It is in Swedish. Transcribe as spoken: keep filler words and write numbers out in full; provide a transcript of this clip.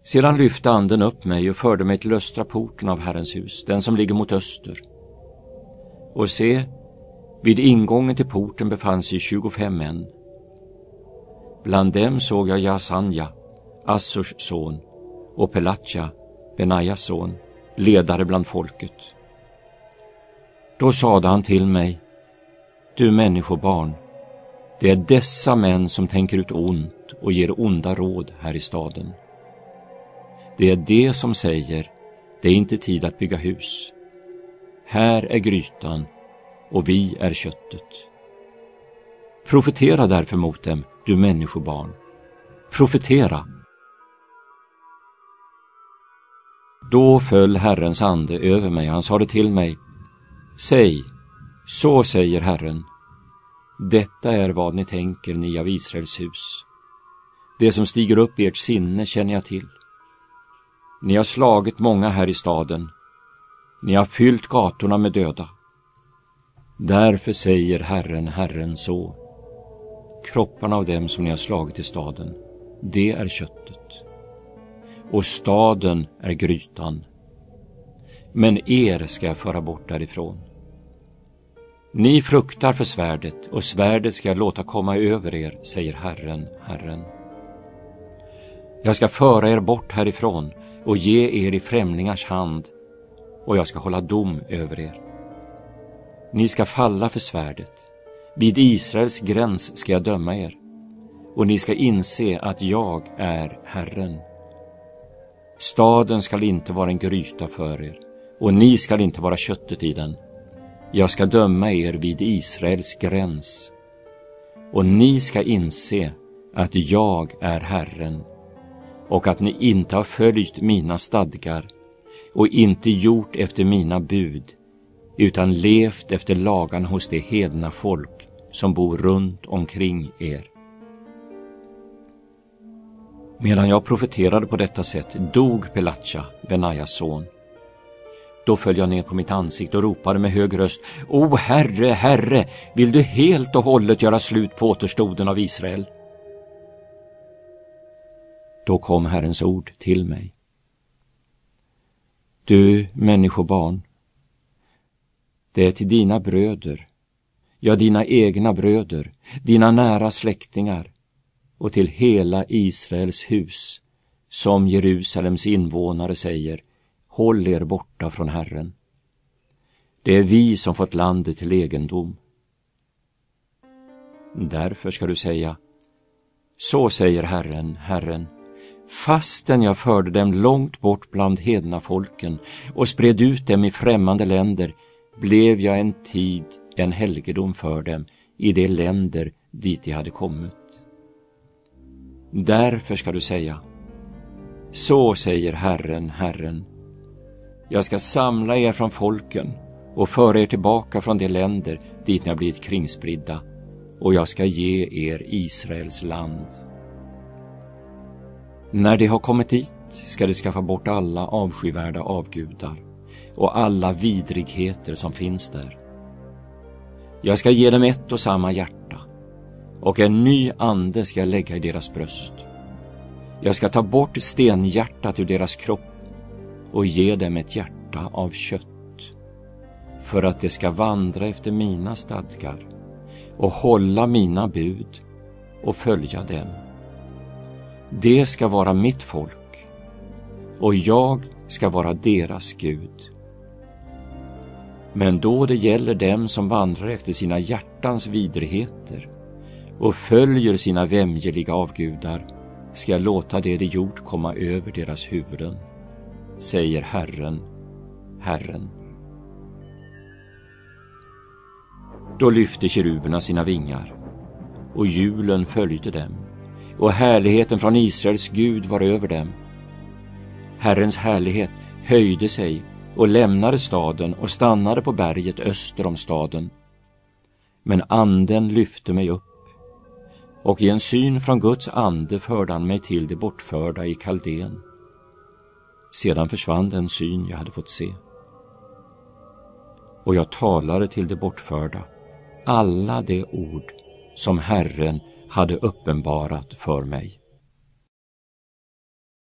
Sedan lyfte anden upp mig och förde mig till östra porten av Herrens hus, den som ligger mot öster. Och se, vid ingången till porten befann sig tjugofem män. Bland dem såg jag Jasanja, Assurs son, och Pelatja, Benajas son, ledare bland folket. Då sade han till mig: Du människobarn, det är dessa män som tänker ut ont och ger onda råd här i staden. Det är det som säger: det är inte tid att bygga hus. Här är grytan och vi är köttet. Profetera därför mot dem, du människobarn. Profetera. Då föll Herrens ande över mig. Han sade till mig: Säg, så säger Herren. Detta är vad ni tänker, ni av Israels hus. Det som stiger upp i ert sinne känner jag till. Ni har slagit många här i staden. Ni har fyllt gatorna med döda. Därför säger Herren, Herren så: kropparna av dem som ni har slagit i staden, det är köttet. Och staden är grytan. Men er ska jag föra bort därifrån. Ni fruktar för svärdet, och svärdet ska jag låta komma över er, säger Herren, Herren. Jag ska föra er bort härifrån och ge er i främlingars hand, och jag ska hålla dom över er. Ni ska falla för svärdet. Vid Israels gräns ska jag döma er, och ni ska inse att jag är Herren. Staden skall inte vara en gryta för er, och ni skall inte vara köttet i den. Jag ska döma er vid Israels gräns, och ni ska inse att jag är Herren, och att ni inte har följt mina stadgar och inte gjort efter mina bud, utan levt efter lagarna hos det hedna folk som bor runt omkring er. Medan jag profeterade på detta sätt dog Pelatja, Benajas son. Då föll jag ner på mitt ansikte och ropade med hög röst: O Herre, Herre, vill du helt och hållet göra slut på återstoden av Israel? Då kom Herrens ord till mig. Du människobarn, det är till dina bröder, ja dina egna bröder, dina nära släktingar, och till hela Israels hus, som Jerusalems invånare säger: håll er borta från Herren. Det är vi som fått landet till egendom. Därför ska du säga: så säger Herren, Herren, fastän jag förde dem långt bort bland hedna folken och spred ut dem i främmande länder, blev jag en tid en helgedom för dem i de länder dit de hade kommit. Därför ska du säga: så säger Herren, Herren, jag ska samla er från folken och föra er tillbaka från de länder dit ni har blivit kringspridda, och jag ska ge er Israels land. När de har kommit dit ska de skaffa bort alla avskyvärda avgudar och alla vidrigheter som finns där. Jag ska ge dem ett och samma hjärta, och en ny ande ska jag lägga i deras bröst. Jag ska ta bort stenhjärtat ur deras kropp och ge dem ett hjärta av kött, för att de ska vandra efter mina stadgar och hålla mina bud och följa dem. Det ska vara mitt folk, och jag ska vara deras Gud. Men då det gäller dem som vandrar efter sina hjärtans vidrigheter och följer sina vämjeliga avgudar, ska jag låta det de gjort komma över deras huvuden, säger Herren, Herren. Då lyfte keruberna sina vingar, och hjulen följde dem, och härligheten från Israels Gud var över dem. Herrens härlighet höjde sig och lämnade staden och stannade på berget öster om staden. Men anden lyfte mig upp, och i en syn från Guds ande förde han mig till det bortförda i Kaldén. Sedan försvann den syn jag hade fått se. Och jag talade till det bortförda alla de ord som Herren hade uppenbarat för mig.